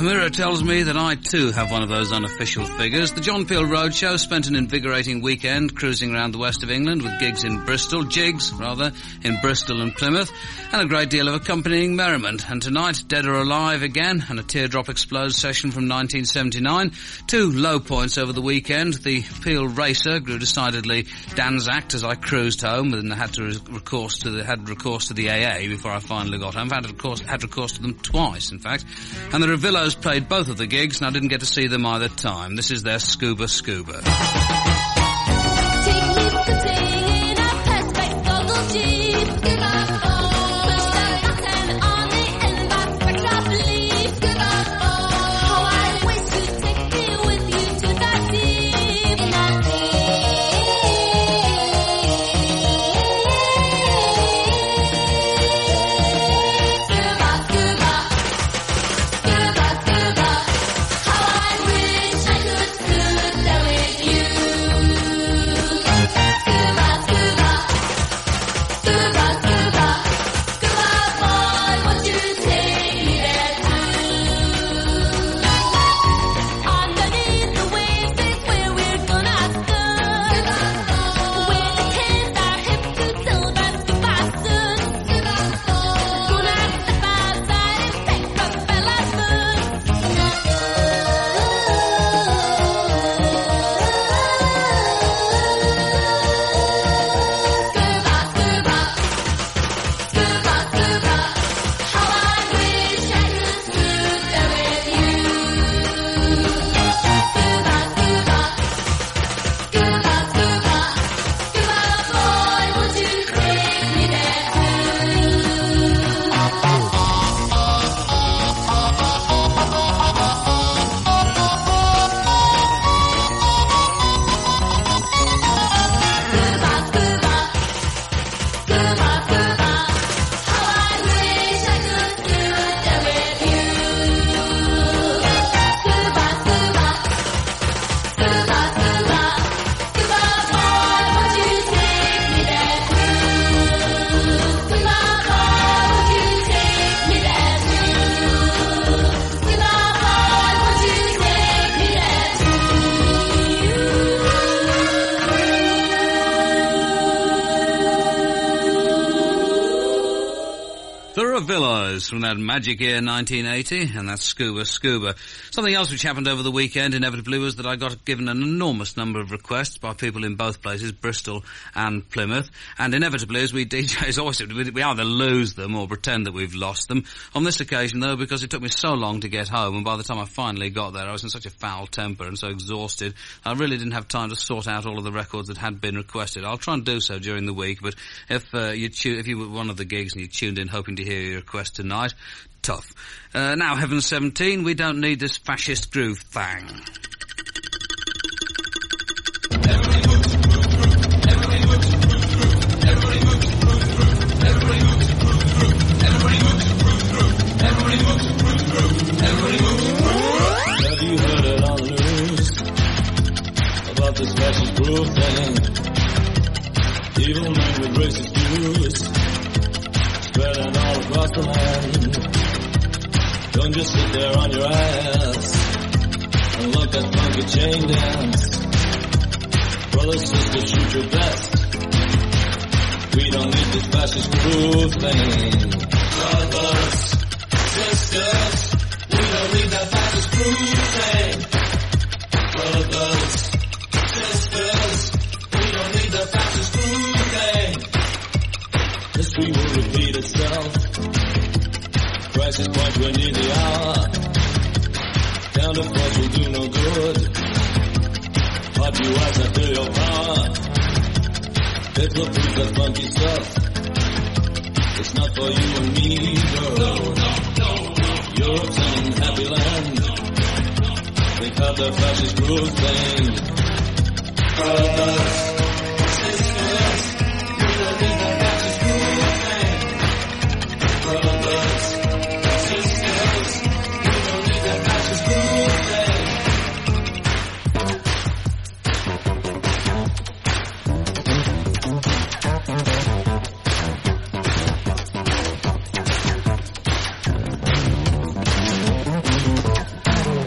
Mirror tells me that I too have one of those unofficial figures. The John Peel Roadshow spent an invigorating weekend cruising around the west of England with gigs in jigs in Bristol and Plymouth, and a great deal of accompanying merriment. And tonight, Dead or Alive again, and a Teardrop Explodes session from 1979. Two low points over the weekend. The Peel Racer grew decidedly Danzacked as I cruised home and had recourse to the AA before I finally got home. Had recourse to them twice, in fact. And the Revillos played both of the gigs, and I didn't get to see them either time. This is their Scuba Scuba. Villas from that magic year 1980, and that's Scuba Scuba. Something else which happened over the weekend, inevitably, was that I got given an enormous number of requests by people in both places, Bristol and Plymouth, and inevitably, as we DJs always do, we either lose them or pretend that we've lost them. On this occasion, though, because it took me so long to get home, and by the time I finally got there, I was in such a foul temper and so exhausted, I really didn't have time to sort out all of the records that had been requested. I'll try and do so during the week, but if you were one of the gigs and you tuned in hoping to hear your request tonight, tough. Now, Heaven 17, we don't need this fascist groove thang. Have you heard it on the news about this fascist groove thing? Evil men with racist views spreading all across the land. Don't just sit there on your ass and look at funky chain dance. Brothers, sisters, shoot your best. We don't need this fascist groove thing. Brothers, sisters, we don't need that fascist groove thing. Brothers, sisters, we don't need that fascist groove thing. History will repeat itself. Crisis point will need the hour. Counterforce will do no good. Hot you eyes that fill your power. Hitler proves that funky stuff. It's not for you and me, girl. No. Europe's an unhappy land. They've had their fascist groove thing. Brothers, sisters, we don't need that fascist groove thing. Brothers, sisters, we don't need that fascist groove thing.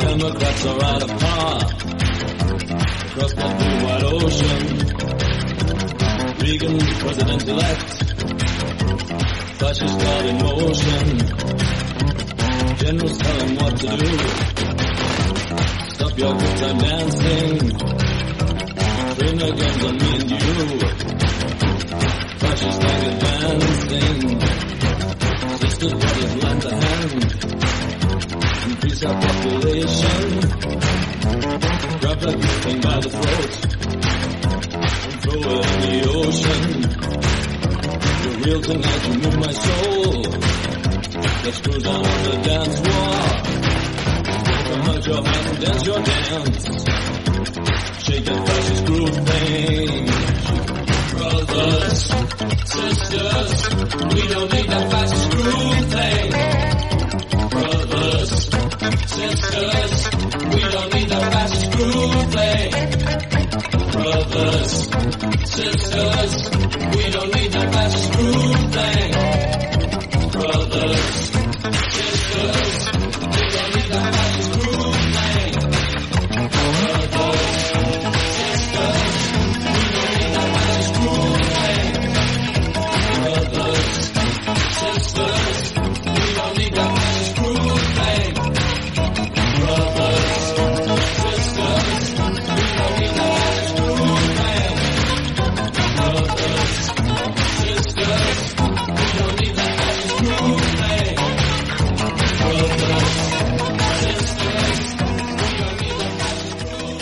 Democrats are out of power across that blue wide ocean. Reagan, president-elect, fascist God in motion. Generals tell him what to do. Stop your good time dancing. Train the guns on me and you. Fascist flag advancing. Sisters, brothers, lend a hand. Increase our population. Grab that good thing by the throat and throw it in the ocean. You're real tonight, you move my soul. Let's cruise down on the dance floor. Come out your hands and dance your dance. Shake that fascist groove thing. Brothers, sisters, we don't need that fascist groove thing. Brothers, sisters, we don't need that fascist groove thing. Brothers, sisters, we don't need that fascist groove thing. Brothers, sisters, we don't need that fascist groove thing. Brothers, sisters, we don't need that fascist groove thing. Brothers, sisters, we don't need that fascist groove thing. Brothers, sisters, we don't need that fascist groove thing. Brothers, sisters, we don't need that fascist groove thing. Brothers, sisters, we don't need that fascist groove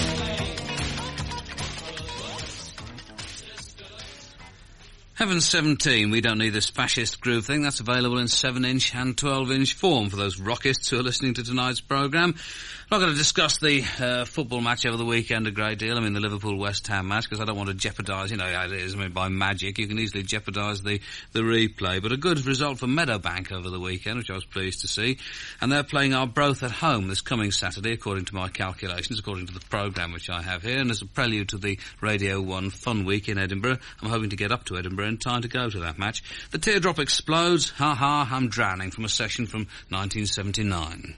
thing. Heaven 17, we don't need this fascist groove thing. That's available in 7-inch and 12-inch form for those rockists who are listening to tonight's programme. I'm not going to discuss the football match over the weekend a great deal. I mean, the Liverpool-West Ham match, because I don't want to jeopardise, you know, it is, I mean, by magic. You can easily jeopardise the replay. But a good result for Meadowbank over the weekend, which I was pleased to see. And they're playing Arbroath at home this coming Saturday, according to my calculations, according to the programme which I have here. And as a prelude to the Radio 1 Fun Week in Edinburgh, I'm hoping to get up to Edinburgh in time to go to that match. The teardrop explodes. Ha ha, I'm drowning, from a session from 1979.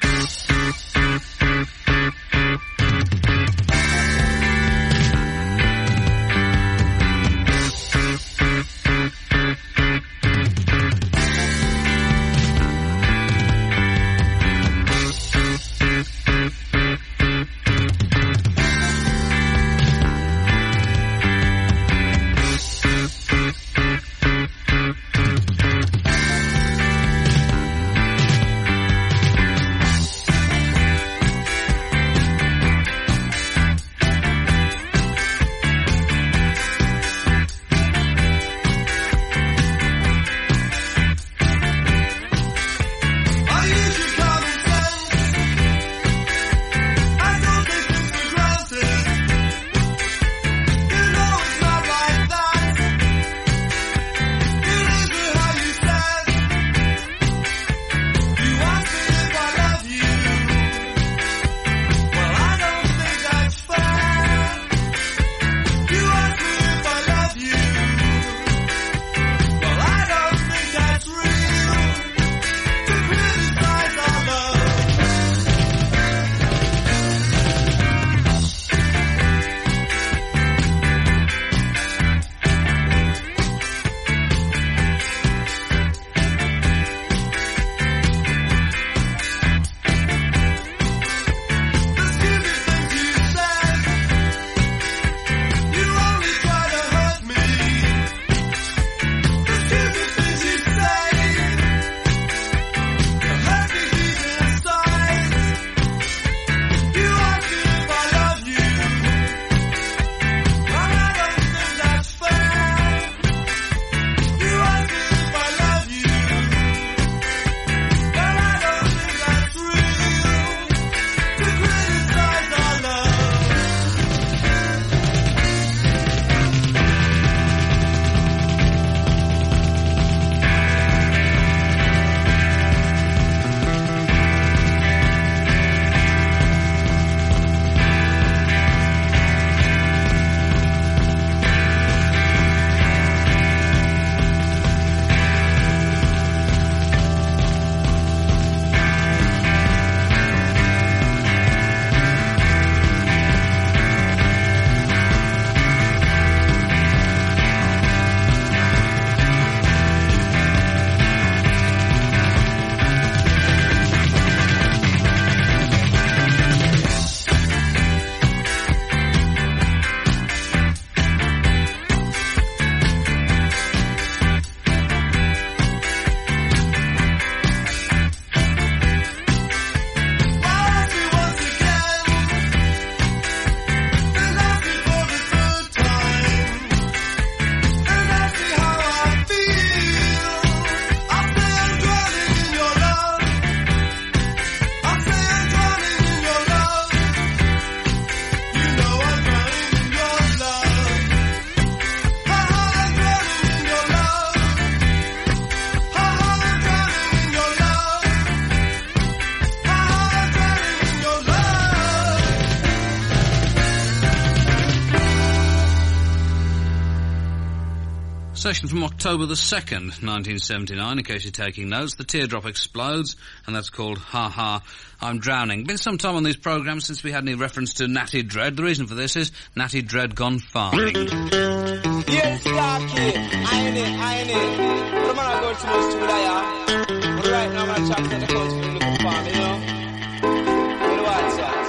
Session from October the 2nd, 1979, in case you're taking notes. The Teardrop Explodes, and that's called Ha Ha, I'm Drowning. Been some time on these programmes since we had any reference to Natty Dread. The reason for this is Natty Dread gone farming. Yes, Clarky, I ain't it. But I'm gonna go to most to the but right now I'm gonna chat to the country and look for farm, you know? What do I say?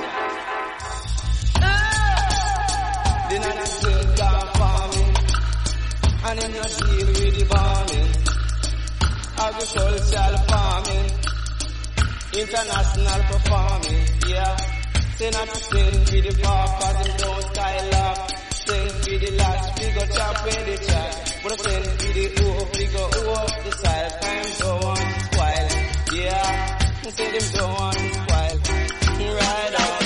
The Natty Dread gone farming, and him not deal with the bombing. Agricultural farming, international performing, yeah. Say not to send with the paupers and don't skylark. Send with the lads, we go chop when they chat. But send with the oof, we go oof the side. Time don't want to spoil, yeah. Say them don't want to spoil. Right on.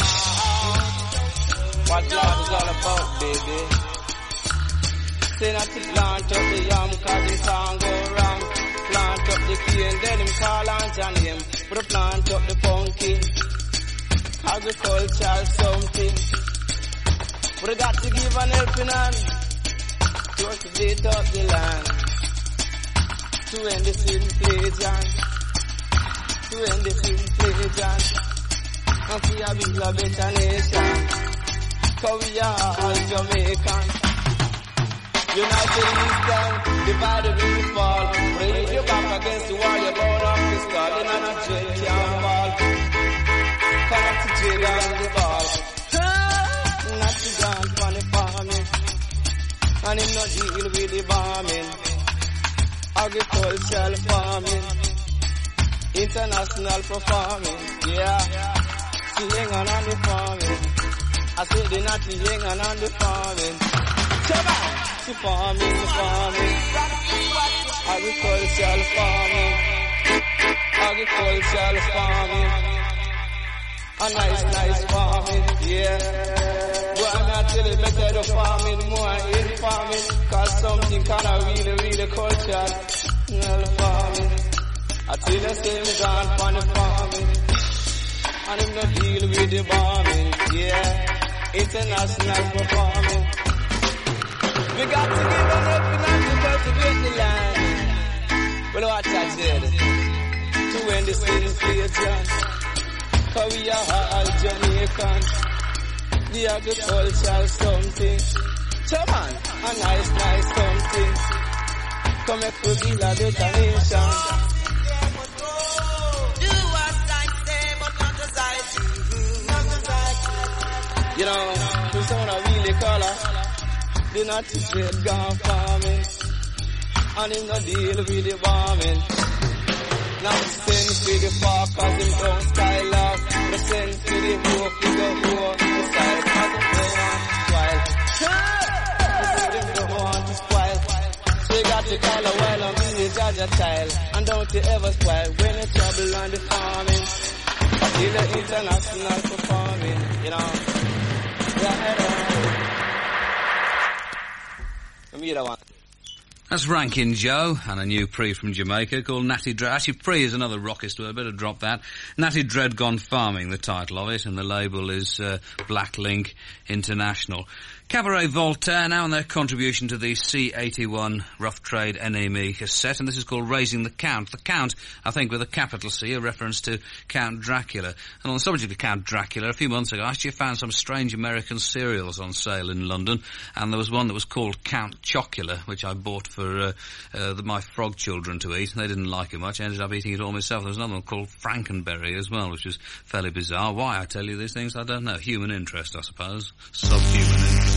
What love is all about, baby. Say not to plant up the yam, cause it can't go wrong. Plant up the cane, then him call on John him. But plant up the pumpkin, agricultural something. But I got to give an helping hand to cultivate up the land, to end the inflation, to end the inflation, and we are build a better nation, cause we are all Jamaican. United we stand, divided we fall. Raise your back against the wall, you're going off the skull. You're not a jail, can't fall. Come up to jail on the ball. Not to gone for the farming, and him not deal with the bombing. Agricultural farming, international performing, yeah. She hang on the farming. I said they not hang on the farming. Come on. Farming, agricultural farming, a nice farming, yeah. Well, I'm not telling you better the farming, more in farming, cause something kinda really cultural farming. I tell you same gone for the farming, and him not deal with the bombing, yeah. International performing. We got to give an helping hand to cultivate the land. Well, what I said, to end this inflation, cause we are all Jamaican. The agricultural something, come on, a nice something. Come and put the better nation. Do what I say, but not as I do. You know, we sound a really color. The Natty Dread gone farming, and him no deal with the bombing. Now send for the parkers, him don't style up. The send for the wolf, he go war. The side cause him don't want to spoil. So you got to call a while and be the judge a child. And don't you ever spoil when you trouble on the farming. Till the international performing, you know. Yeah, that's Rankin Joe and a new pre from Jamaica called Natty Dread. Actually, pre is another rockist word, better drop that. Natty Dread Gone Farming, the title of it, and the label is Black Link International. Cabaret Voltaire now and their contribution to the C81 Rough Trade NME cassette, and this is called Raising the Count. The Count, I think, with a capital C, a reference to Count Dracula. And on the subject of Count Dracula, a few months ago, I actually found some strange American cereals on sale in London, and there was one that was called Count Chocula, which I bought for my frog children to eat. They didn't like it much. I ended up eating it all myself. There was another one called Frankenberry as well, which was fairly bizarre. Why I tell you these things, I don't know. Human interest, I suppose. Subhuman interest.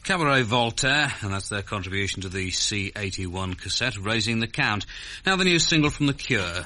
Cabaret Voltaire, and that's their contribution to the C81 cassette, Raising the Count. Now the new single from The Cure.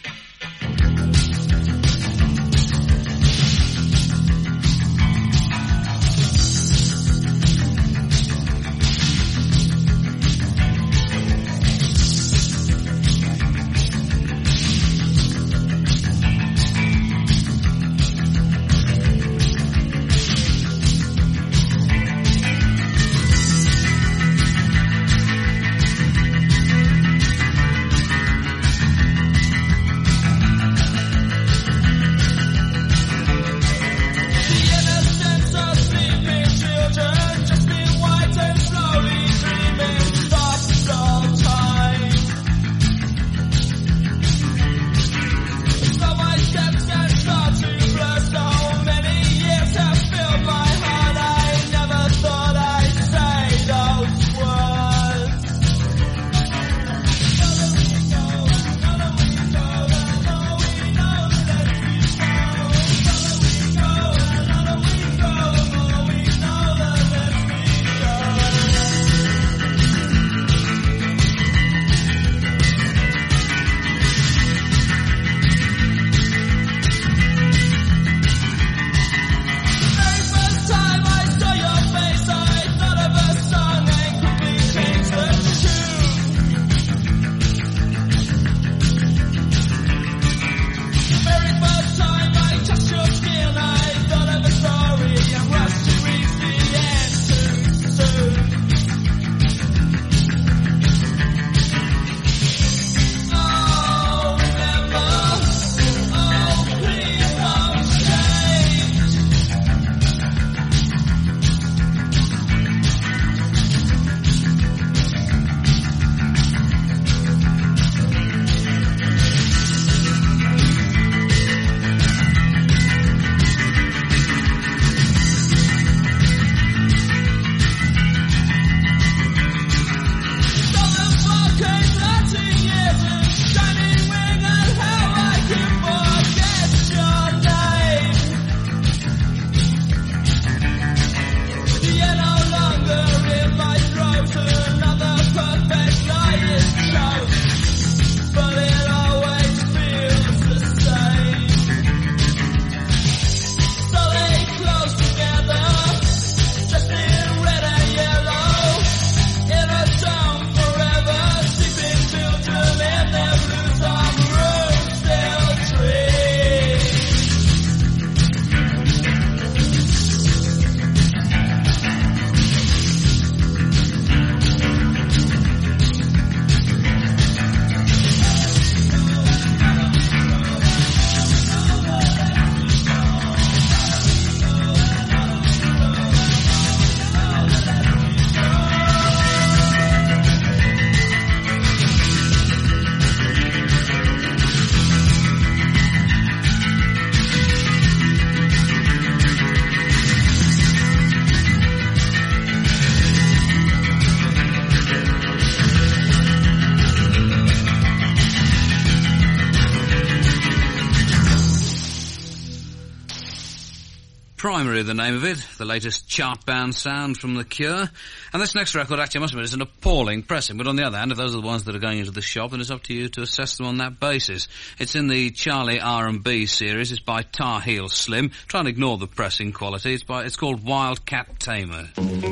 Primary, the name of it, the latest chart-bound sound from The Cure. And this next record, actually, I must admit, is an appalling pressing. But on the other hand, if those are the ones that are going into the shop, then it's up to you to assess them on that basis. It's in the Charlie R&B series. It's by Tar Heel Slim. Try and ignore the pressing quality. It's called Wildcat Tamer.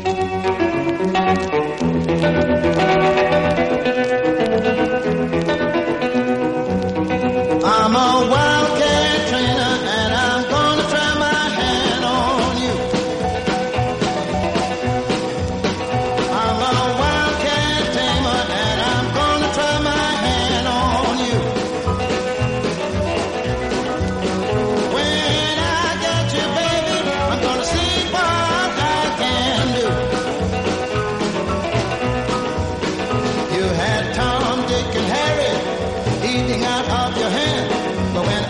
I'm a wildcat trainer and I'm gonna try my hand on you. I'm a wildcat tamer and I'm gonna try my hand on you. When I get you, baby, I'm gonna see what I can do. You had Tom, Dick, and Harry eating out of your hand, but when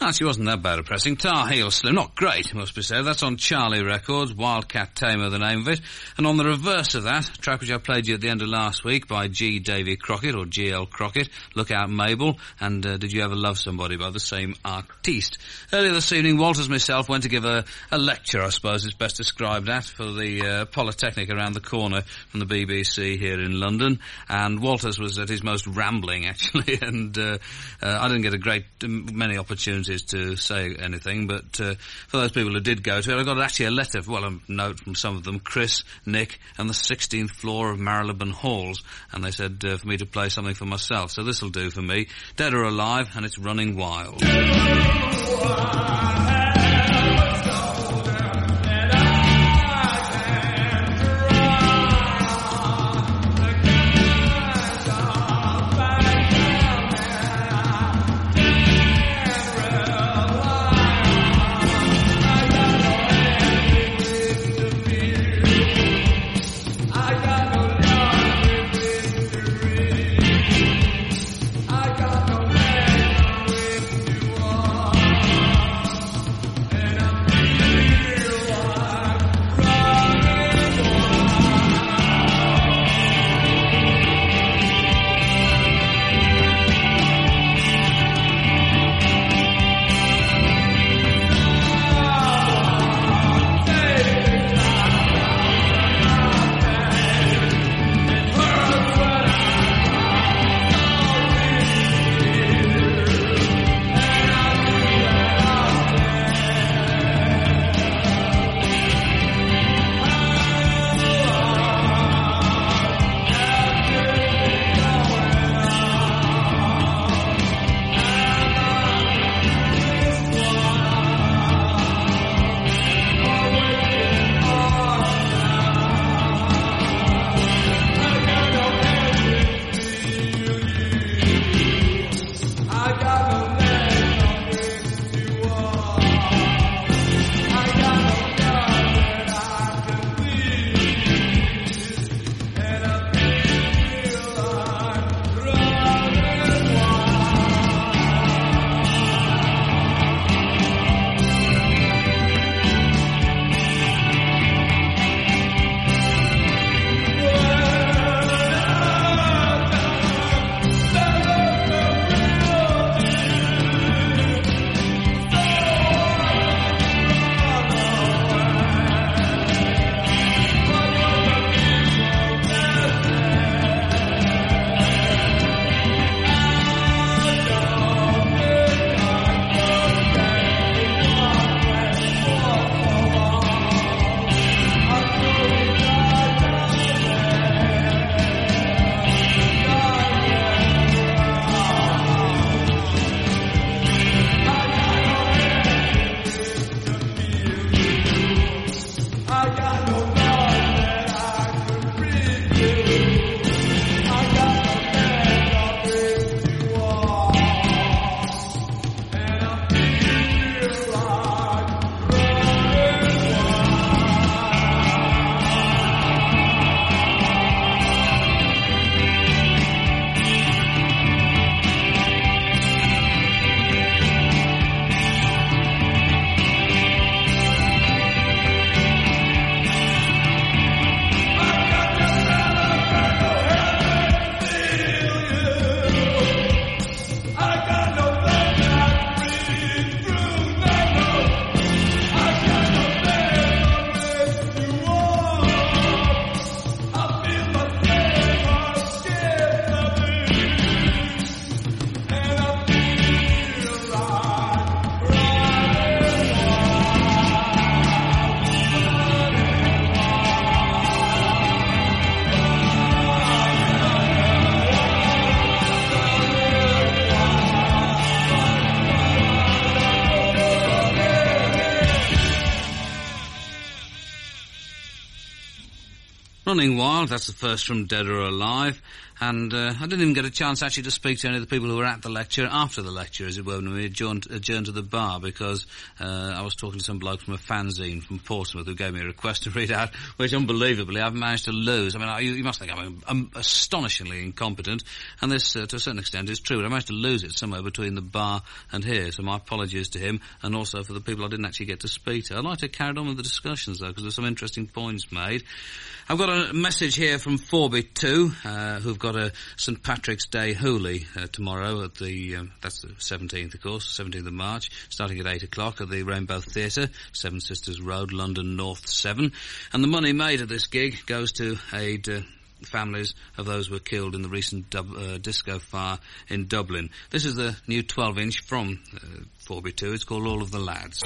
Actually, wasn't that bad a pressing. Tar Heel Slim, not great, must be said. That's on Charlie Records, Wildcat Tamer, the name of it. And on the reverse of that, a track which I played you at the end of last week by G. Davy Crockett, or G.L. Crockett, Look Out Mabel, and Did You Ever Love Somebody by the same artiste. Earlier this evening, Walters myself went to give a lecture, I suppose it's best described at, for the Polytechnic around the corner from the BBC here in London. And Walters was at his most rambling, actually, and I didn't get many opportunities to say anything, but for those people who did go to it, I got actually a letter, a note from some of them, Chris, Nick, and the 16th floor of Marylebone Halls, and they said for me to play something for myself, so this'll do for me. Dead or Alive, and it's Running Wild. Running Wild, that's the first from Dead or Alive. And I didn't even get a chance actually to speak to any of the people who were at the lecture after the lecture, as it were, when we adjourned to the bar, because I was talking to some bloke from a fanzine from Portsmouth who gave me a request to read out, which unbelievably I've managed to lose. I mean, you must think I'm astonishingly incompetent, and this, to a certain extent, is true, but I managed to lose it somewhere between the bar and here, so my apologies to him, and also for the people I didn't actually get to speak to. I'd like to carry on with the discussions, though, because there's some interesting points made. I've got a message here from Forbit 2, who've got a St Patrick's Day Hooli tomorrow at the, that's the 17th, of course, 17th of March, starting at 8 o'clock at the Rainbow Theatre, Seven Sisters Road, London North 7. And the money made at this gig goes to aid families of those who were killed in the recent disco fire in Dublin. This is the new 12-inch from Forbit 2. It's called All of the Lads.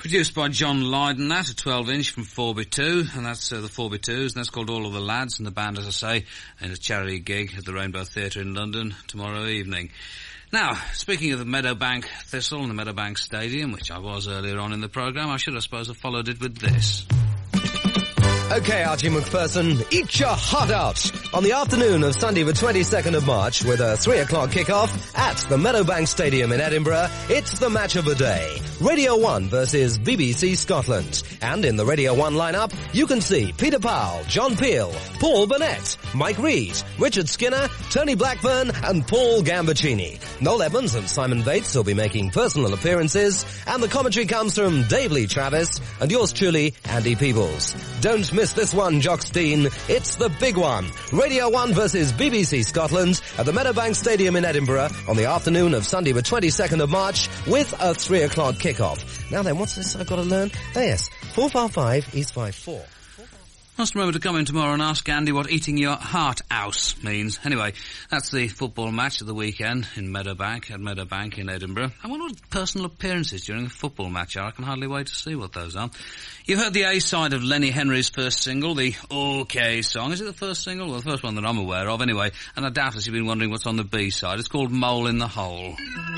Produced by John Lydon, that, a 12-inch from 4B2, and that's the 4B2s, and that's called All of the Lads, and the band, as I say, in a charity gig at the Rainbow Theatre in London tomorrow evening. Now, speaking of the Meadowbank Thistle and the Meadowbank Stadium, which I was earlier on in the programme, I should, I suppose, have followed it with this. Okay, Archie McPherson, eat your heart out on the afternoon of Sunday the 22nd of March with a 3 o'clock kickoff at the Meadowbank Stadium in Edinburgh. It's the match of the day. Radio 1 versus BBC Scotland. And in the Radio 1 lineup, you can see Peter Powell, John Peel, Paul Burnett, Mike Reid, Richard Skinner, Tony Blackburn and Paul Gambaccini. Noel Edmonds and Simon Bates will be making personal appearances, and the commentary comes from Dave Lee Travis and yours truly, Andy Peebles. Don't miss this one, Jock Steen. It's the big one. Radio 1 versus BBC Scotland at the Meadowbank Stadium in Edinburgh on the afternoon of Sunday the 22nd of March with a 3 o'clock kickoff. Now then, what's this I've got to learn? Oh yes, 455 East 54. Must remember to come in tomorrow and ask Andy what eating your heart out means. Anyway, that's the football match of the weekend in Meadowbank, at Meadowbank in Edinburgh. I wonder what personal appearances during a football match are. I can hardly wait to see what those are. You heard the A-side of Lenny Henry's first single, the OK song. Is it the first single? Well, the first one that I'm aware of, anyway. And I doubtless you've been wondering what's on the B-side. It's called Mole in the Hole.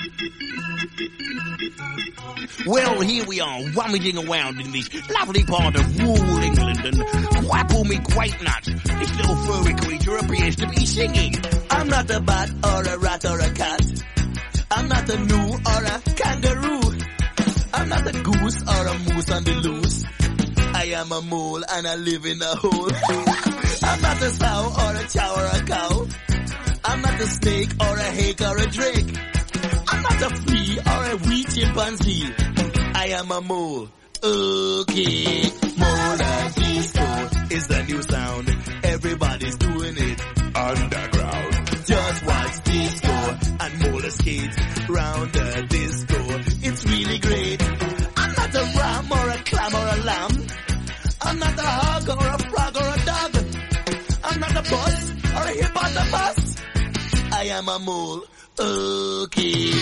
Well, here we are, rummaging around in this lovely part of rural England, and whapple me quite nuts. This little furry creature appears to be singing. I'm not a bat or a rat or a cat. I'm not a gnu or a kangaroo. I'm not a goose or a moose on the loose. I am a mole and I live in a hole. I'm not a sow or a chow or a cow. I'm not a snake or a hake or a drake. I'm not a flea or a wee chimpanzee. I am a mole. Okay, mole and disco is the new sound. Everybody's doing it underground. Just watch disco and mole skate round the disco. It's really great. I'm not a ram or a clam or a lamb. I'm not a hog or a frog or a dog. I'm not a bus or a hippopotamus. I am a mole. Okay.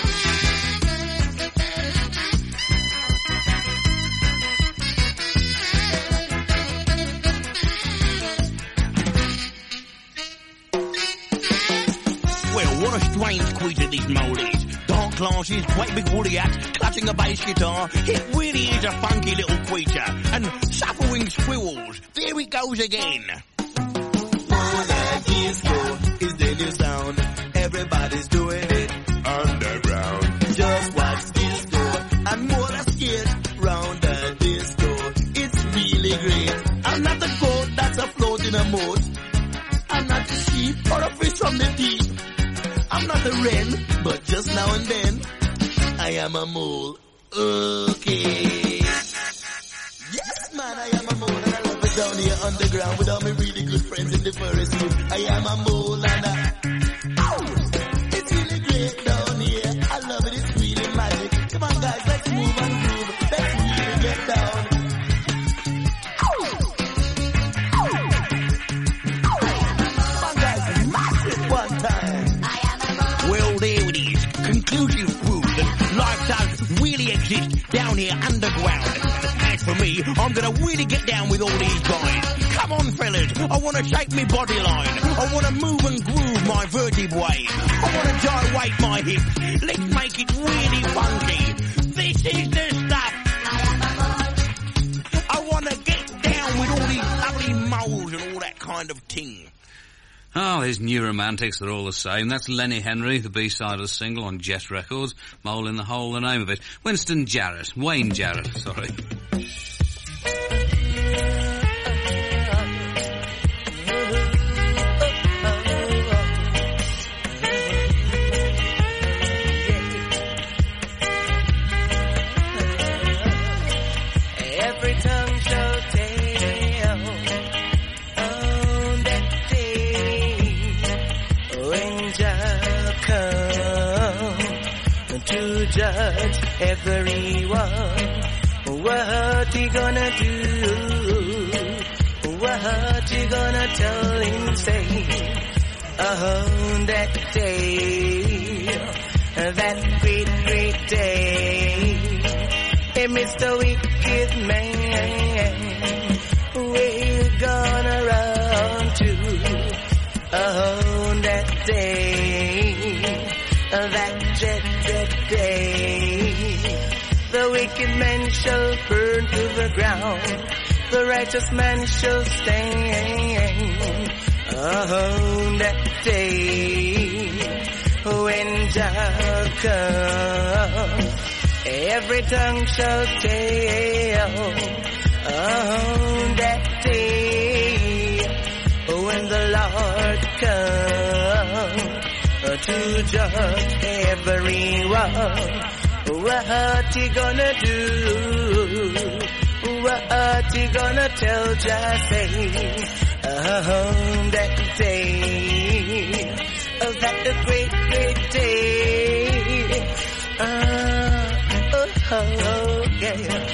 Well, what a strange creature this mole is. Dark glasses, great big woolly hat, clutching a bass guitar. It really is a funky little creature. And shuffling squirrels. There it goes again. Mole disco is the new sound. Everybody's doing it underground. Just watch disco and roller skate round the disco. It's really great. I'm not a goat that's afloat in a moat. I'm not a sheep or a fish from the deep. I'm not a wren, but just now and then I am a mole. Okay. Yes, man, I am a mole and I love it down here underground with all my really good friends in the forest. I am a mole and it's really great down here. I love it, it's really magic. Come on guys, let's move and groove. Let's really get down. Come on guys, mash it one time. Well, there it is. Conclusive proof that life does really exist down here underground. As for me, I'm gonna really get down with all these guys. Come on, fellas, I wanna shake me body line. I wanna move and groove my vertebrae. I wanna gyrate my hips. Let's make it really funky. This is the stuff. I wanna get down with all these lovely moles and all that kind of thing. Oh, these new romantics, they're all the same. That's Lenny Henry, the B-side of the single on Jet Records. Mole in the Hole, the name of it. Wayne Jarrett, sorry. Every tongue shall tell on that day when Jah come to judge everyone. What he gonna do? What you gonna tell him, say, on that day, that great, great day? Mr. Wicked Man, we're gonna run to that day, that dread day. The wicked man shall burn to the ground, the righteous man shall stand. Oh, that day when Jah comes, every tongue shall tell. Oh, that day when the Lord comes to judge everyone. What he gonna do? What he gonna tell Jah say? Oh, that day, oh, that the great, great day. Oh, yeah.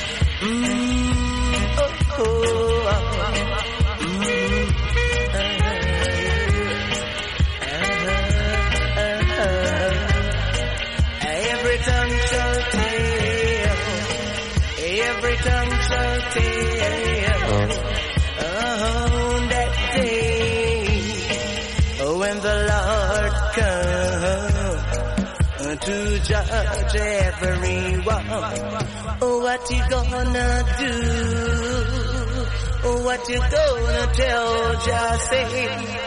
Every tongue shall tell, every tongue shall tell. Oh, that day, when the Lord comes to judge everyone. What you gonna do? What you gonna tell Jah say?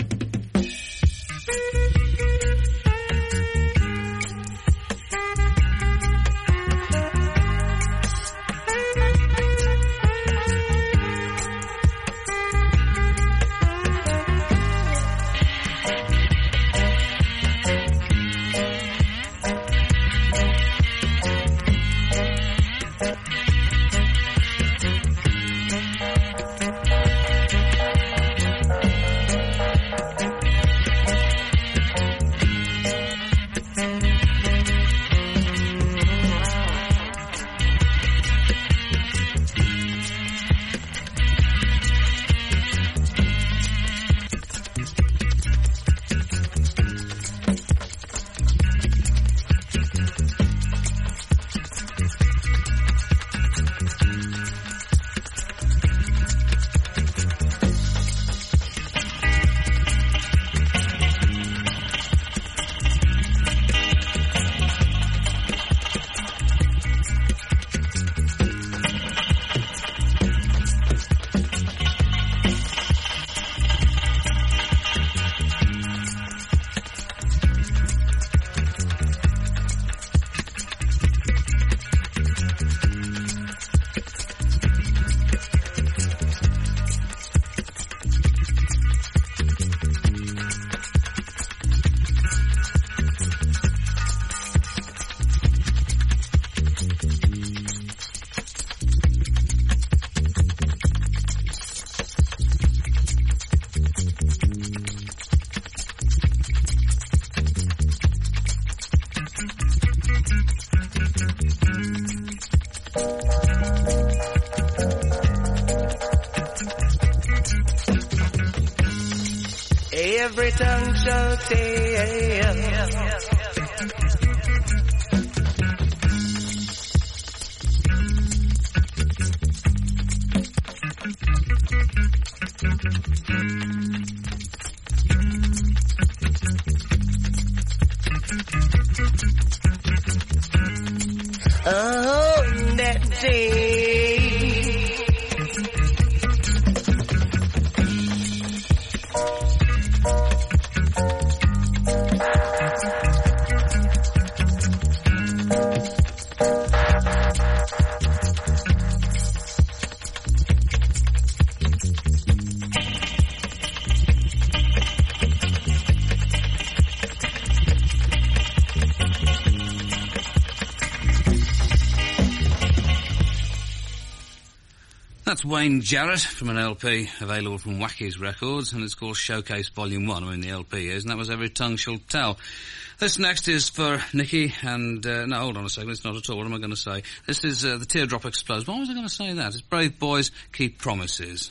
Every tongue shall tell. Oh, that day. That's Wayne Jarrett from an LP available from Wacky's Records, and it's called Showcase Volume 1. I mean, the LP is, and that was Every Tongue Shall Tell. This next is for Nikki, and, no, hold on a second, it's not at all. What am I going to say? This is, The Teardrop Explodes. Why was I going to say that? It's Brave Boys Keep Promises.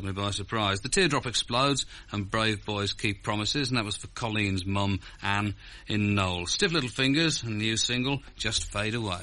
me by surprise. The Teardrop Explodes and Brave Boys Keep Promises, and that was for Colleen's mum, Anne, in Knoll. Stiff Little Fingers, and the new single, Just Fade Away.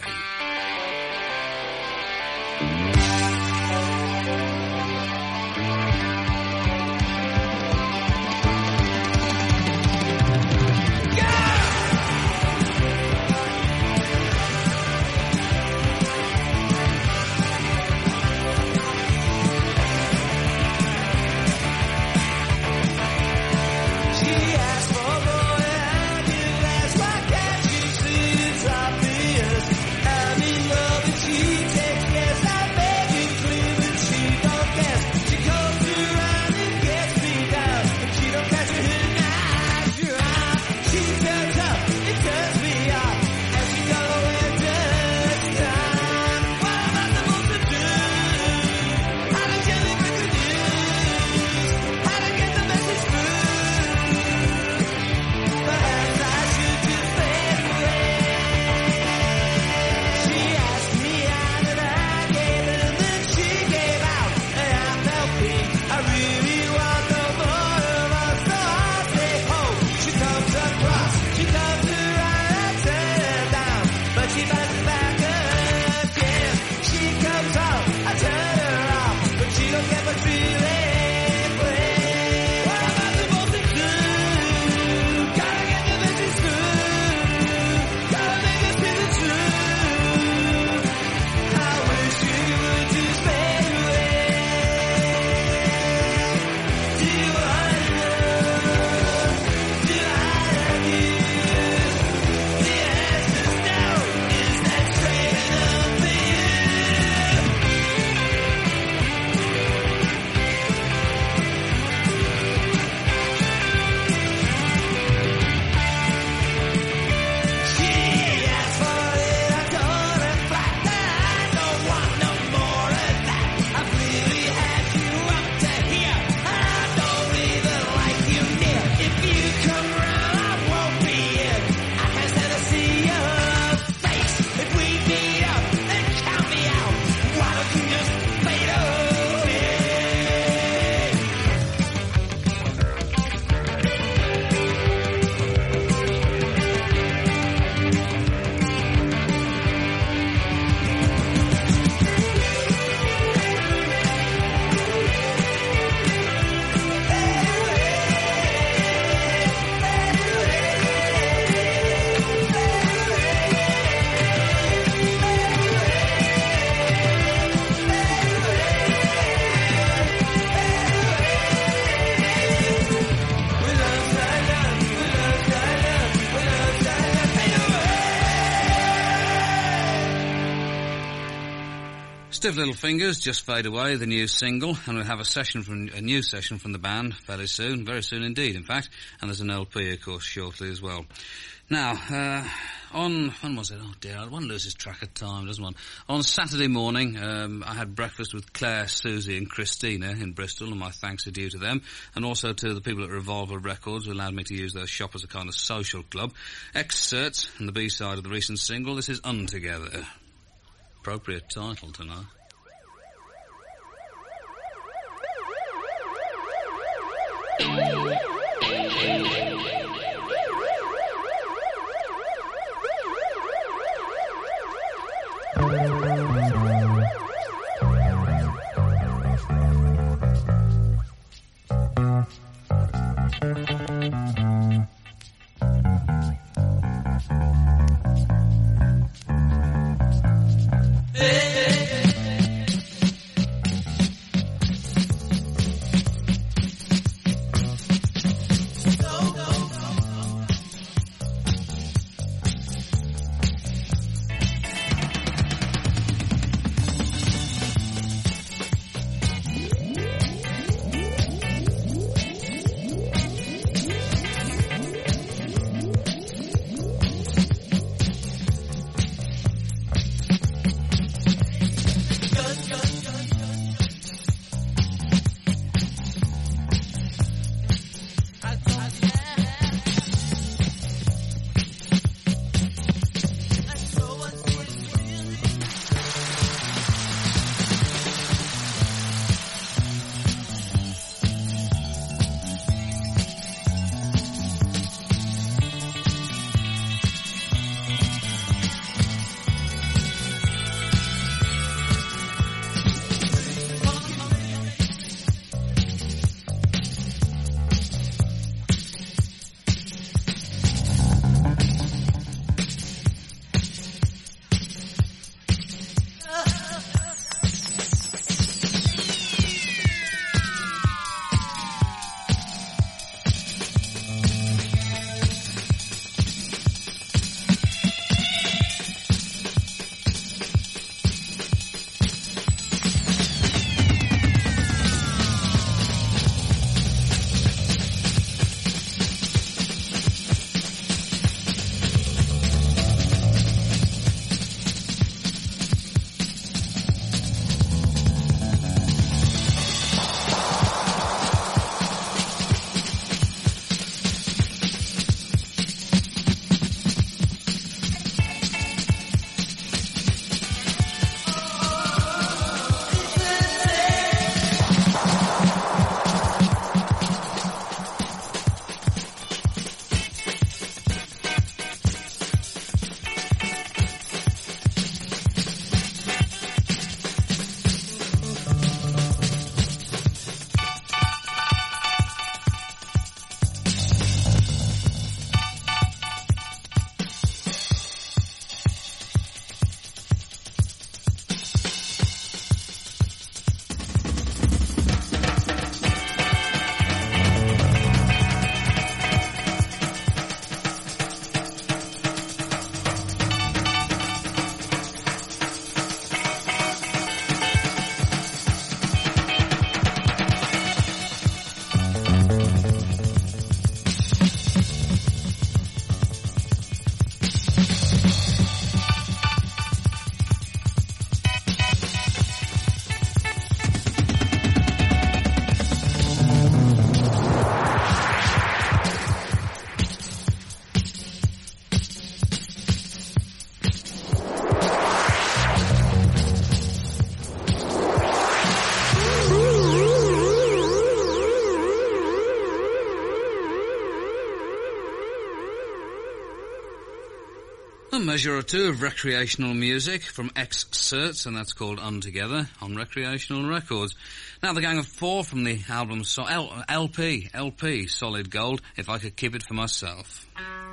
Stiff Little Fingers, Just Fade Away, the new single, and we'll have a new session from the band fairly soon, very soon indeed, in fact, and there's an LP, of course, shortly as well. Now, when was it? Oh dear, one loses track of time, doesn't one? On Saturday morning, I had breakfast with Claire, Susie and Christina in Bristol, and my thanks are due to them, and also to the people at Revolver Records who allowed me to use their shop as a kind of social club. Excerpts from the B-side of the recent single, this is Untogether. Appropriate title tonight. A measure or two of recreational music from X-Certs, and that's called Untogether on Recreational Records. Now the Gang of Four from the album LP, Solid Gold, If I Could Keep It For Myself.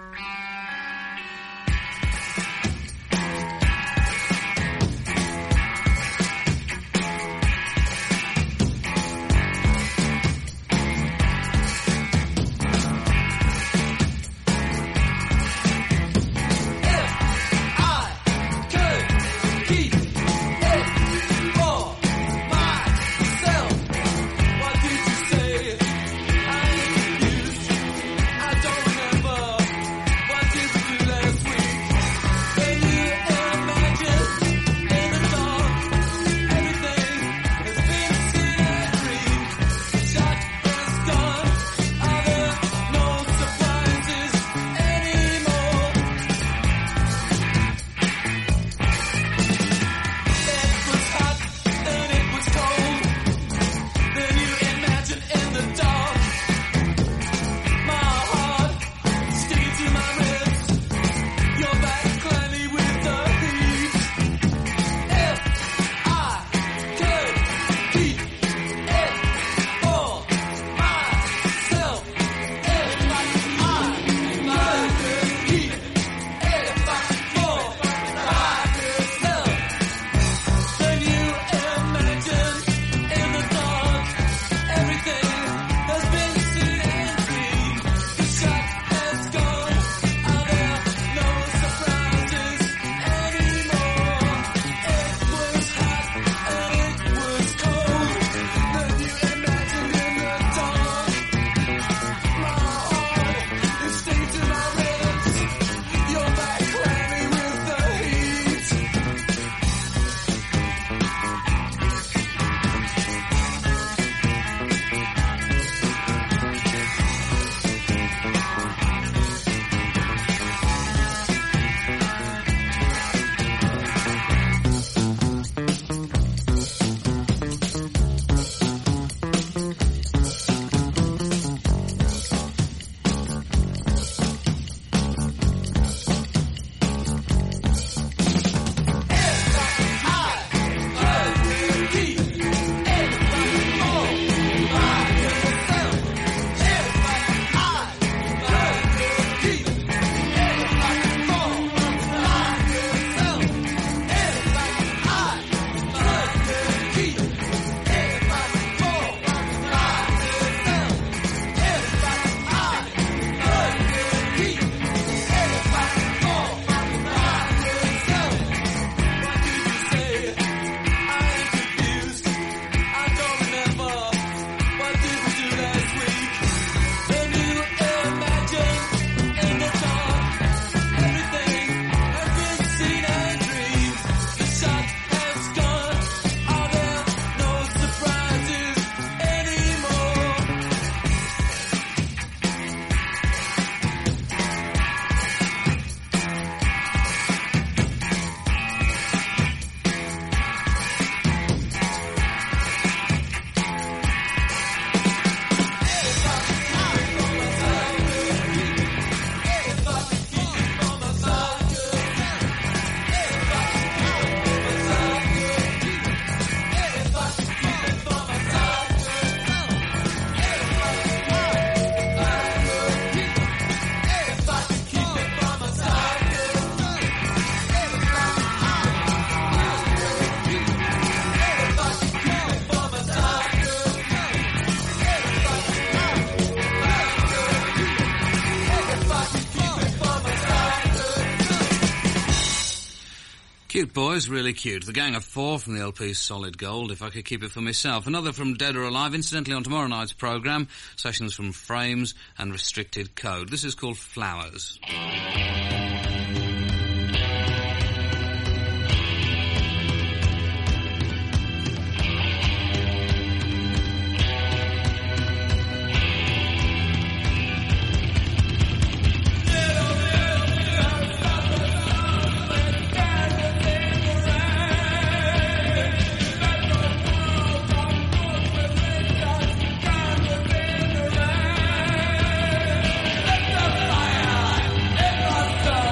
Cute boys, really cute. The Gang of Four from the LP Solid Gold, If I Could Keep It For Myself. Another from Dead or Alive, incidentally on tomorrow night's programme, sessions from Frames and Restricted Code. This is called Flowers. Fire in the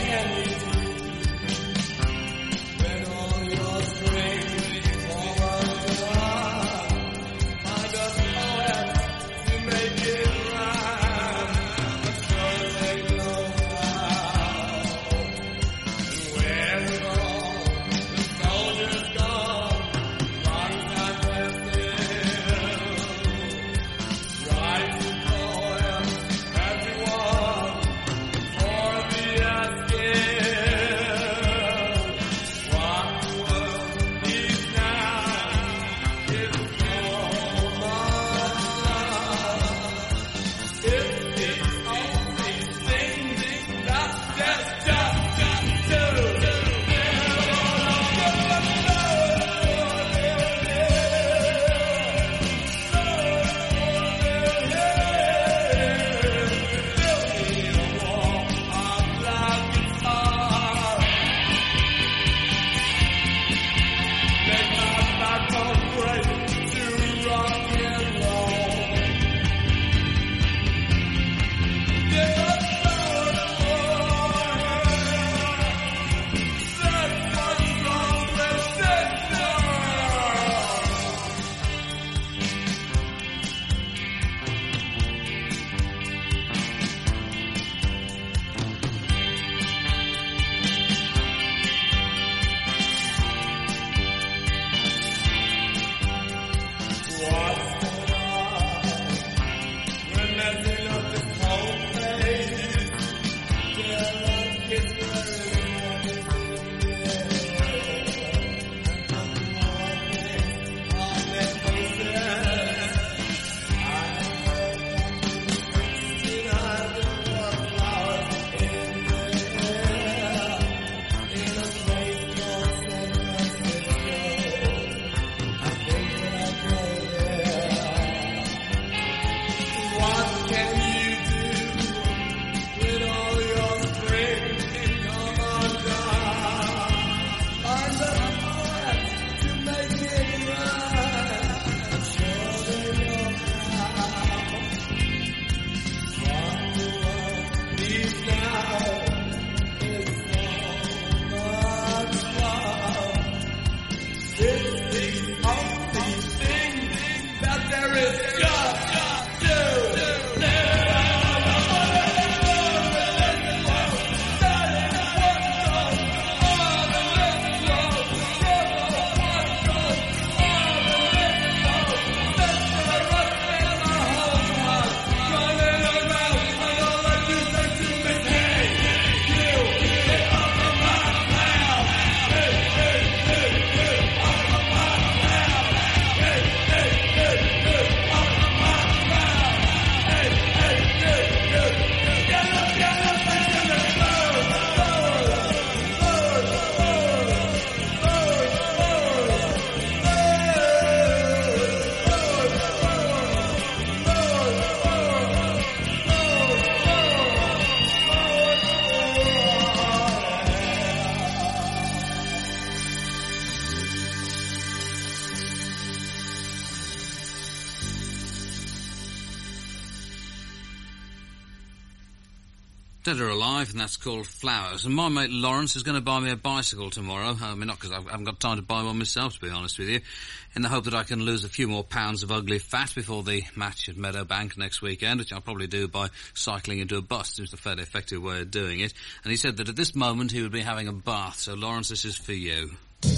Dead or Alive, and that's called Flowers. And my mate Lawrence is going to buy me a bicycle tomorrow. I mean, not because I haven't got time to buy one myself, to be honest with you, in the hope that I can lose a few more pounds of ugly fat before the match at Meadowbank next weekend, which I'll probably do by cycling into a bus. Seems a fairly effective way of doing it. And he said that at this moment he would be having a bath. So, Lawrence, this is for you.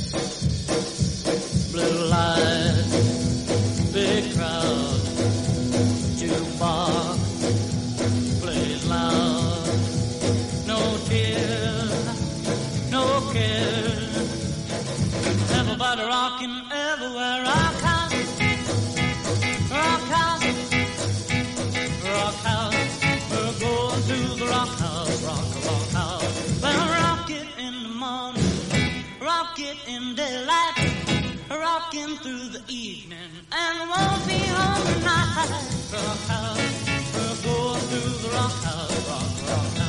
Blue lights, big crowd, jukebox, plays loud. No tears, no cares. Everybody rocking everywhere. Rock out, rock out, rock out. We're going to the rock house, rock house. Well, rock it in the morning, rock it in daylight, rocking through the evening, and won't be home tonight. Rock house, we're going through the rock house, rock house.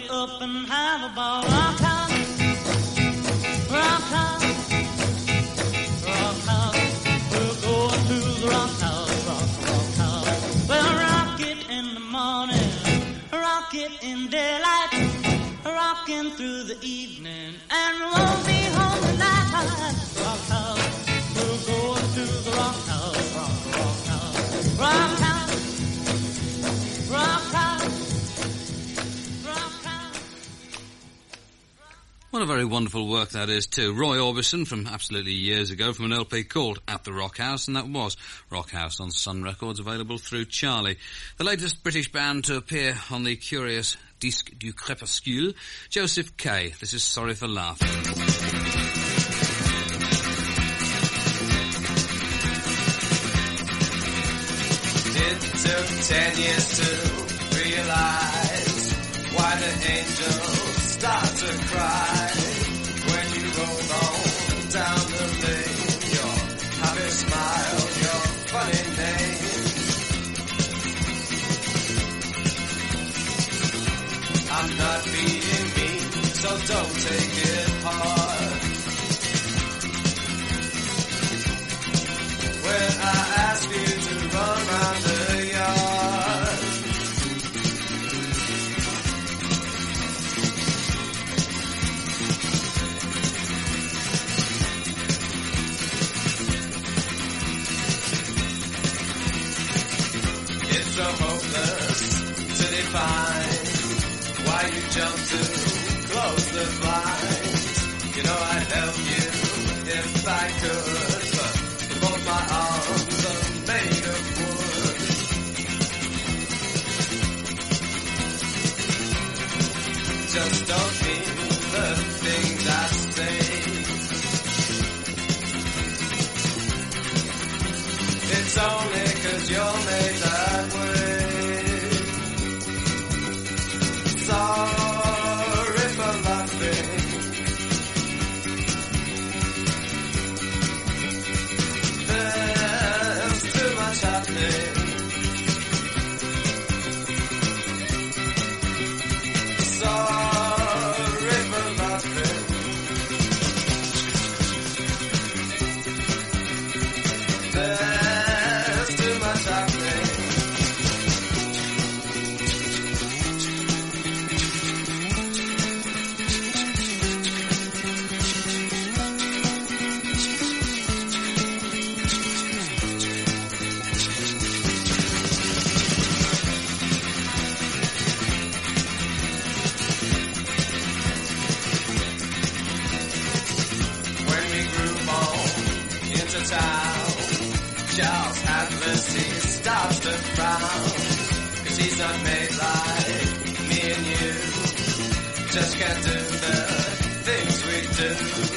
get up and have a ball. Rock house, rock house, rock house. We're going to the rock house, rock house. We'll rock it in the morning, rock it in daylight, rocking through the evening, and we won't be home tonight. Rock house, we're going to the rock house, rock house, rock house, rock house, rock house. What a very wonderful work that is too. Roy Orbison from absolutely years ago from an LP called At the Rock House, and that was Rock House on Sun Records, available through Charlie. The latest British band to appear on the curious Disque du Crépuscule, Joseph K. This is Sorry for Laughing. It took 10 years to realize why the angels start to cry when you roll on down the lane. Your happy smile, your funny name. I'm not being mean, so don't take it hard. When I ask you to run round the yard, it's so hopeless to define why you jump to close the blinds. You know I'd help you if I could, but both my arms are made of wood. Just don't mean the things I say. It's only 'cause you're made that way. Sorry for laughing. There's too much happening. Sorry for laughing. There's too much happening. Town. Charles Atlas, he starts to frown, 'cause he's not made like me and you. Just can't do the things we do.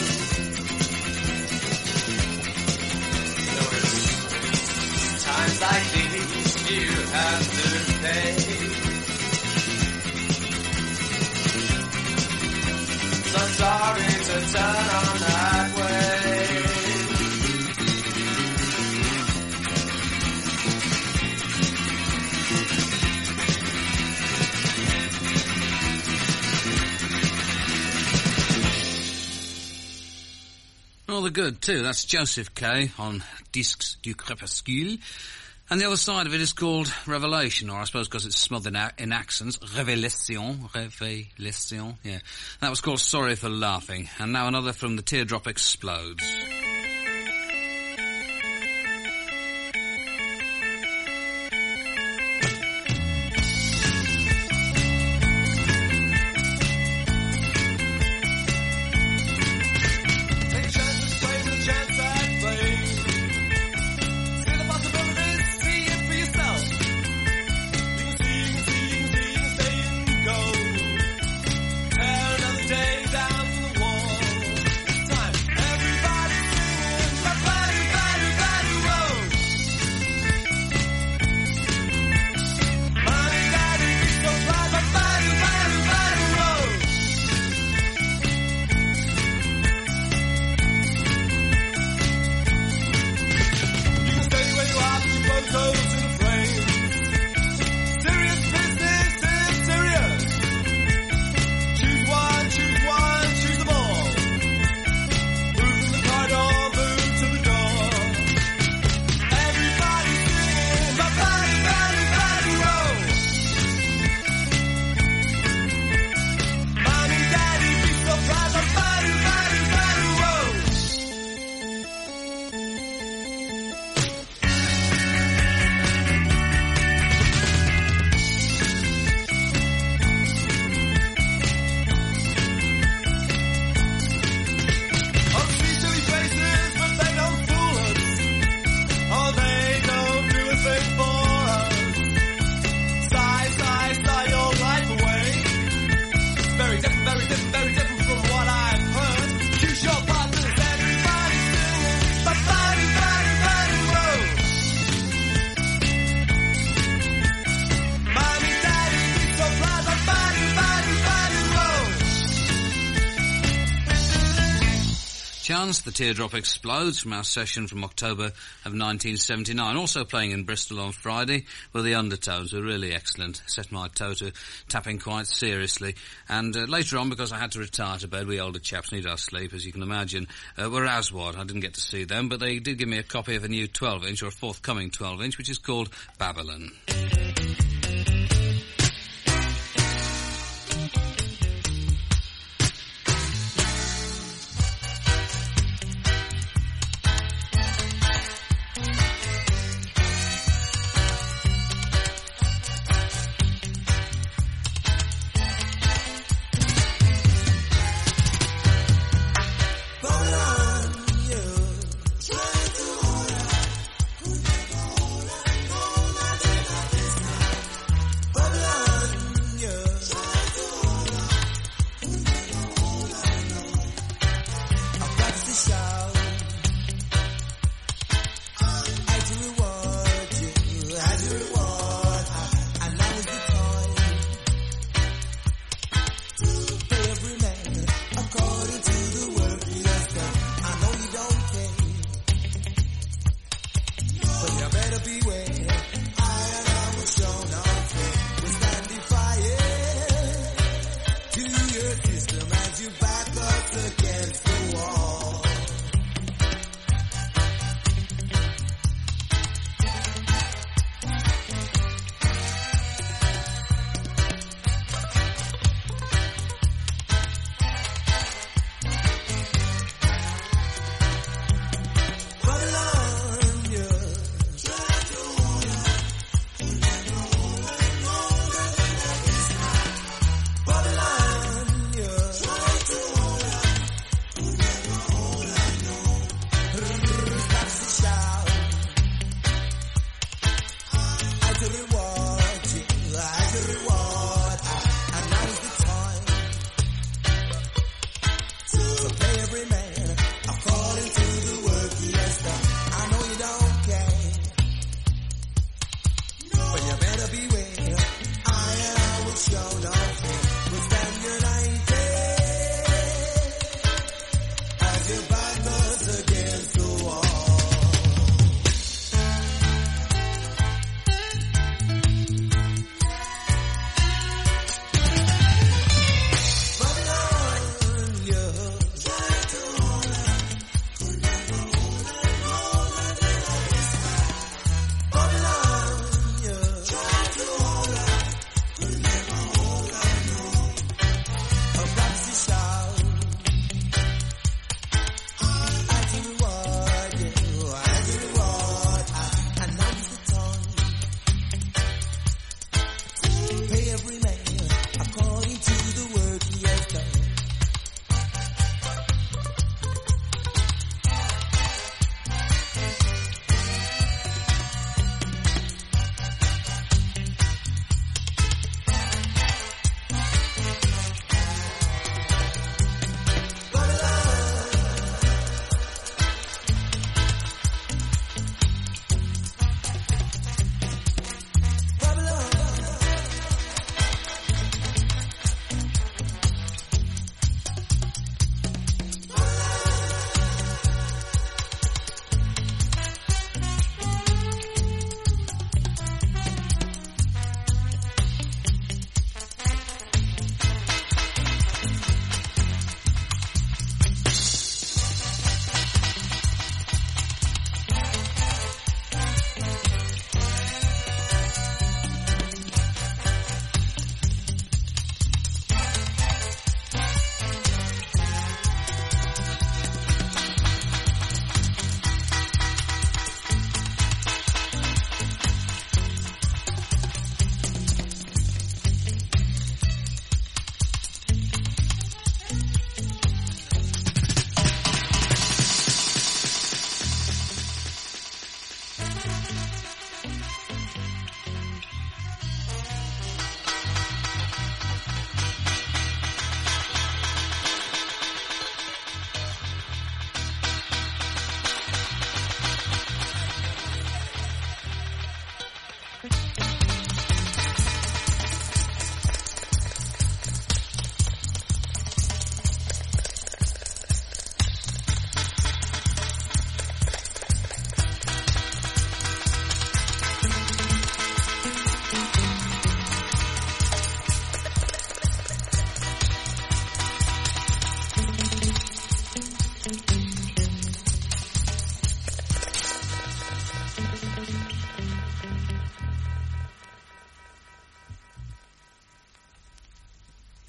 No, it's times like these you have to pay. So sorry to turn on that way. Rather good too. That's Joseph K. on Disques du Crépuscule. And the other side of it is called Revelation, or I suppose because it's smothered in accents, Révélation, yeah. That was called Sorry for Laughing. And now another from The Teardrop Explodes. Everybody chance, The Teardrop Explodes from our session from October of 1979. Also playing in Bristol on Friday were the Undertones, who were really excellent. Set my toe to tapping quite seriously. And later on, because I had to retire to bed, we older chaps need our sleep, as you can imagine, were Aswad. I didn't get to see them, but they did give me a copy of a new 12-inch, or a forthcoming 12-inch, which is called Babylon. Babylon, yeah.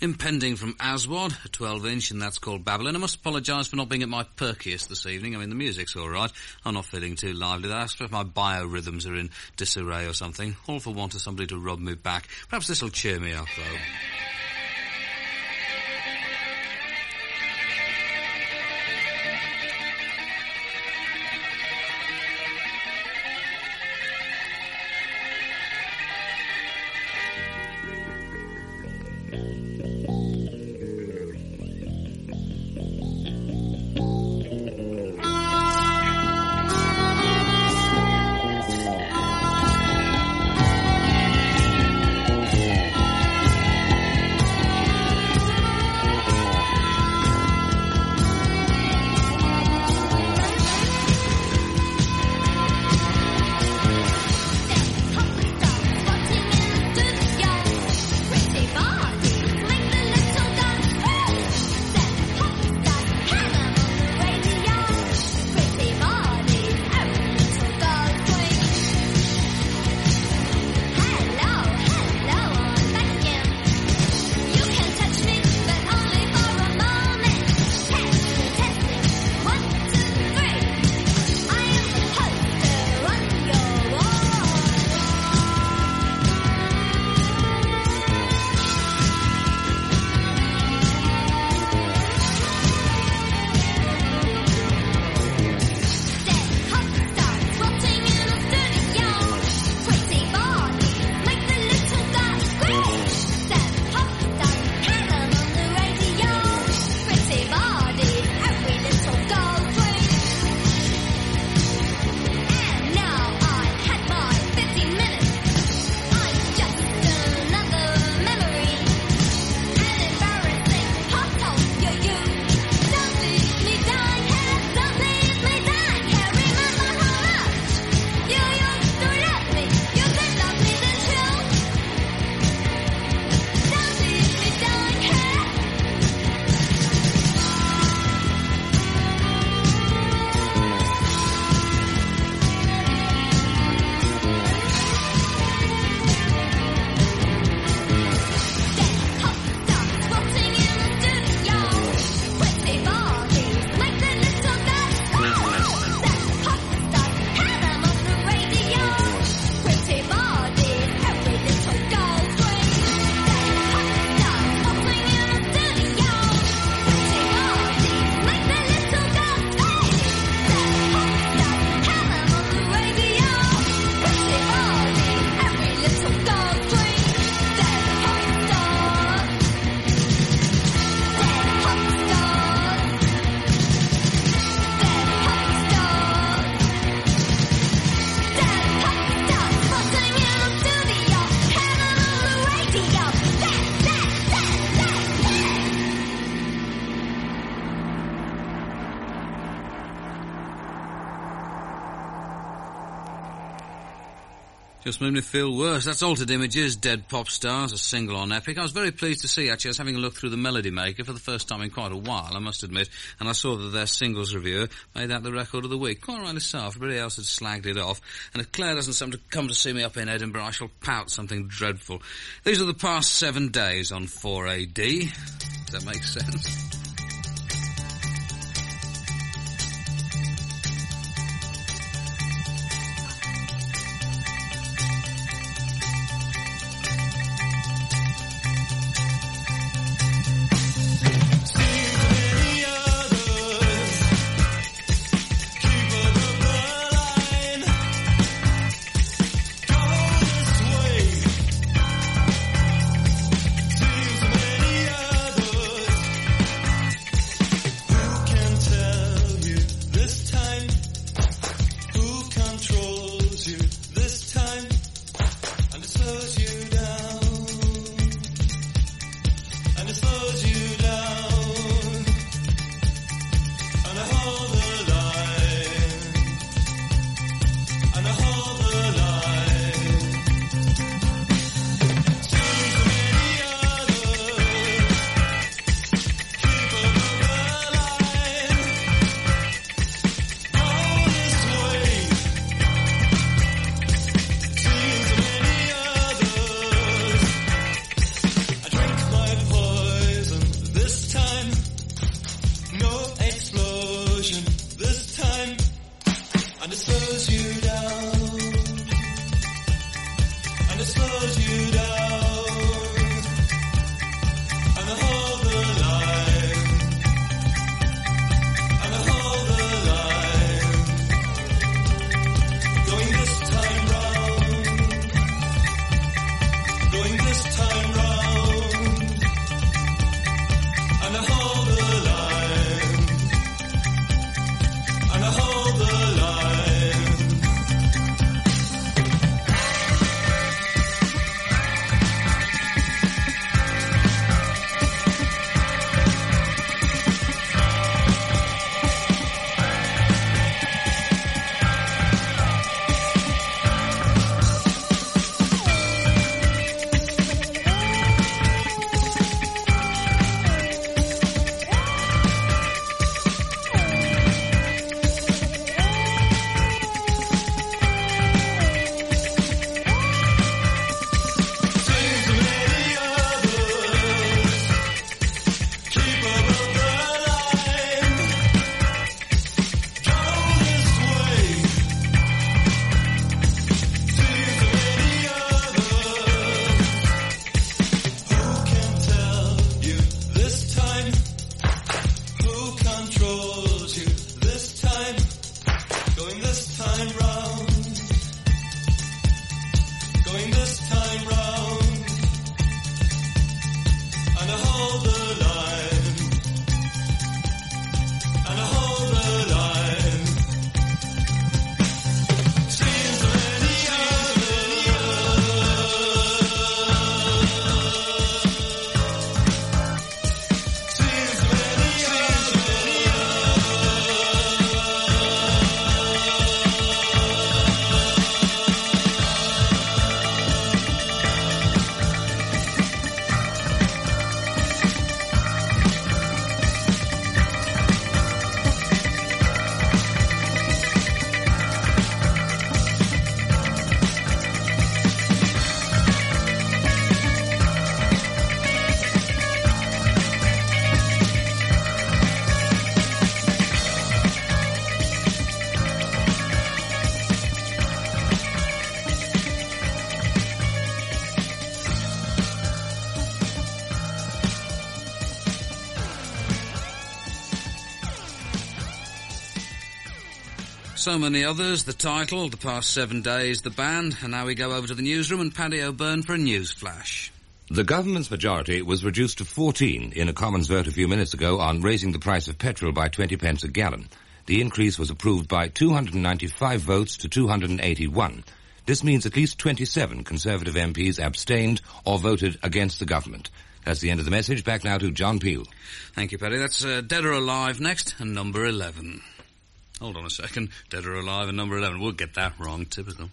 Impending from Aswad, a 12-inch, and that's called Babylon. I must apologise for not being at my perkiest this evening. I mean, the music's all right. I'm not feeling too lively. I suppose my biorhythms are in disarray or something. All for want of somebody to rub me back. Perhaps this will cheer me up, though. Just made me feel worse. That's Altered Images, Dead Pop Stars, a single on Epic. I was very pleased to see, actually, I was having a look through the Melody Maker for the first time in quite a while, I must admit, and I saw that their singles reviewer made that the record of the week. Quite rightly so. Everybody else had slagged it off. And if Claire doesn't come to see me up in Edinburgh, I shall pout something dreadful. These are the past 7 days on 4AD. Does that make sense? I hold the line. And I hold the line. Seems many So many others, the title, the past 7 days, the band, and now we go over to the newsroom and Paddy O'Byrne for a news flash. The government's majority was reduced to 14 in a Commons vote a few minutes ago on raising the price of petrol by 20 pence a gallon. The increase was approved by 295 votes to 281. This means at least 27 Conservative MPs abstained or voted against the government. That's the end of the message. Back now to John Peel. Thank you, Paddy. That's Dead or Alive next, and number 11. Hold on a second. Dead or Alive and number 11. We'll get that wrong. Typical.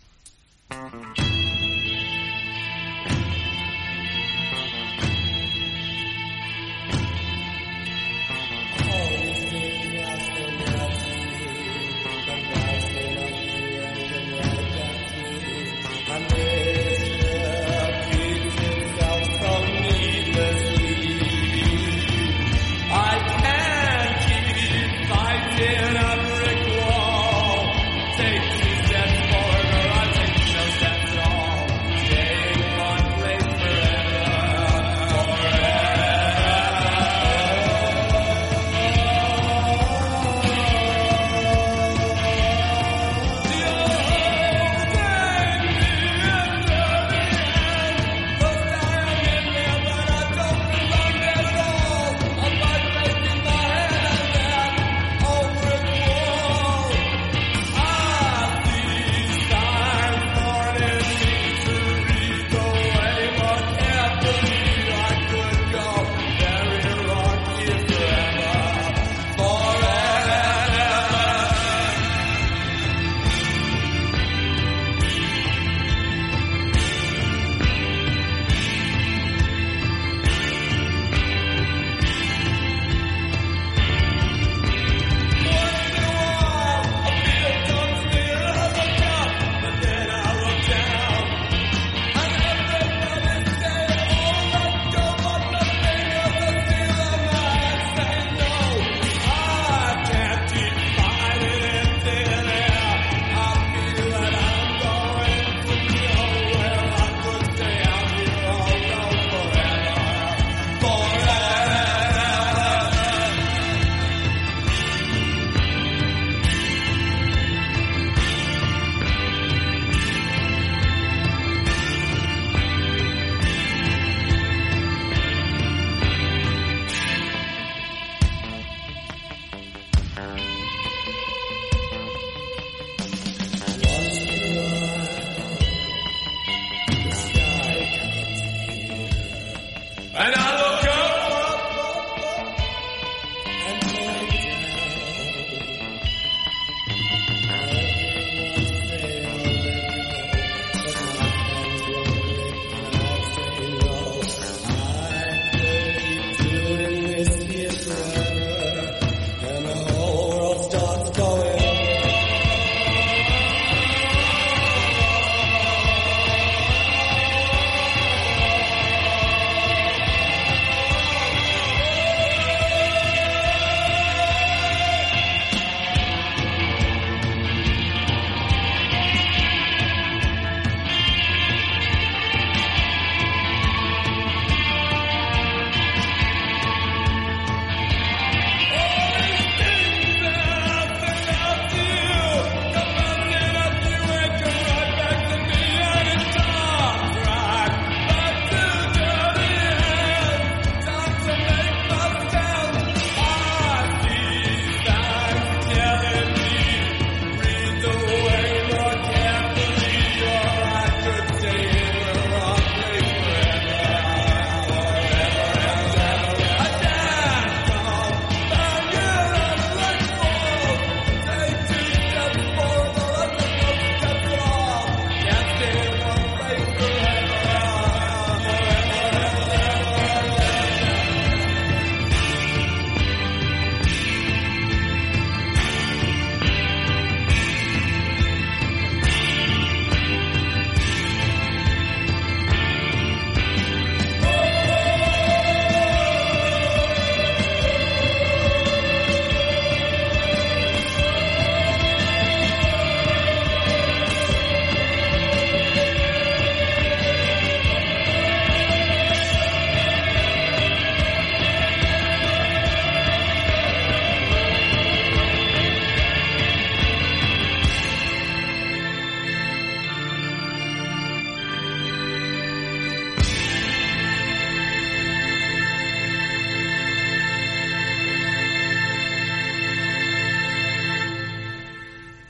Take 2 steps forward, or I take no steps at all.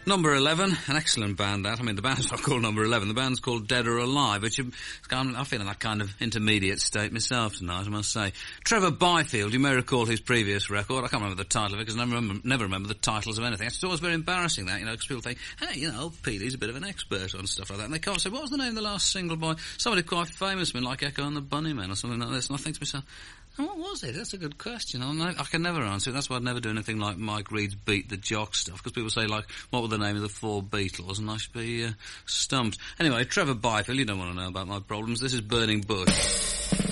Number 11, an excellent band that. I mean, the band's not called Number 11, the band's called Dead or Alive, which I'm feeling that kind of intermediate state myself tonight, I must say. Trevor Byfield, you may recall his previous record. I can't remember the title of it because I never remember the titles of anything. It's always very embarrassing that, because people think, hey, Petey's a bit of an expert on stuff like that. And they can't say, what was the name of the last single by somebody quite famous, like Echo and the Bunnymen or something like this. And I think to myself, what was it? That's a good question. I can never answer it. That's why I'd never do anything like Mike Reed's Beat the Jock stuff, because people say, what were the name of the 4 Beatles? And I should be stumped. Anyway, Trevor Byfield, you don't want to know about my problems. This is Burning Bush.